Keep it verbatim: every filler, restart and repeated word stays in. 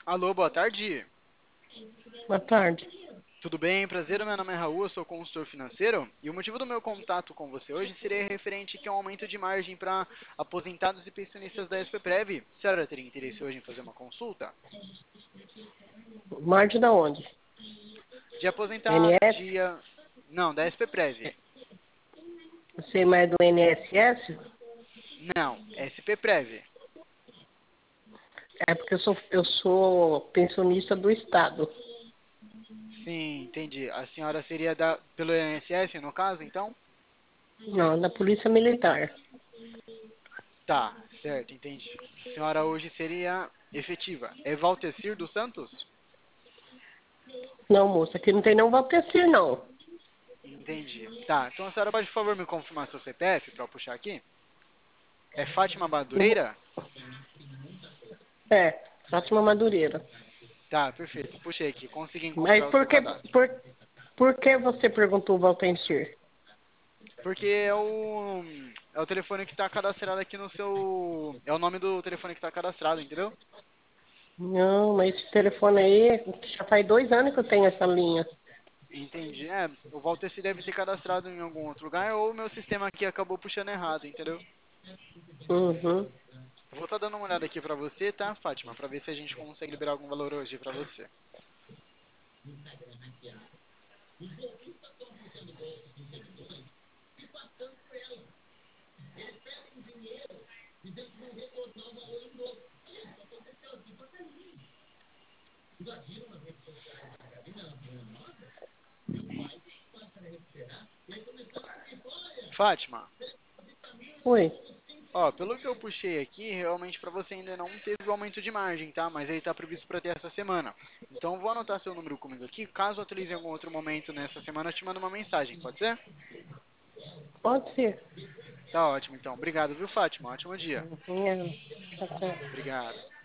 Alô, boa tarde. Boa tarde. Tudo bem? Prazer, meu nome é Raul, eu sou consultor financeiro e o motivo do meu contato com você hoje seria referente que é um aumento de margem para aposentados e pensionistas da S P Prev. A senhora teria interesse hoje em fazer uma consulta? Marde da onde? De aposentar N S? dia... Não, da S P Prev. Você é mais do N S S? Não, S P Prev. É porque eu sou, eu sou pensionista do Estado. Sim, entendi. A senhora seria da... pelo I N S S, no caso, então? Não, da Polícia Militar. Tá, certo, entendi. A senhora hoje seria efetiva. É Valtecir dos Santos? Não, moça, aqui não tem não Valtecir, não. Entendi. Tá, então a senhora pode, por favor, me confirmar seu C P F para eu puxar aqui? É Fátima Não- Madureira? É, Fátima Madureira. Tá, perfeito. Puxei aqui, consegui Mas encontrar o por seu que, cadastro. por, por que você perguntou Valtecir? Porque é o, é o telefone que está cadastrado aqui no seu. É o nome do telefone que está cadastrado, entendeu? Não, mas esse telefone aí, já faz dois anos que eu tenho essa linha. Entendi. É, o Walter se deve ter cadastrado em algum outro lugar ou o meu sistema aqui acabou puxando errado, entendeu? Uhum. Eu vou estar dando uma olhada aqui pra você, tá, Fátima? Pra ver se a gente consegue liberar algum valor hoje pra você. Fátima, Oi. ó, pelo que eu puxei aqui, realmente pra você ainda não teve o aumento de margem, tá? Mas ele tá previsto pra ter essa semana. Então eu vou anotar seu número comigo aqui. Caso atualize em algum outro momento nessa semana, eu te mando uma mensagem, pode ser? Pode ser. Tá ótimo, então. Obrigado, viu, Fátima? Ótimo dia. Uhum. Tchau, tchau. Obrigado.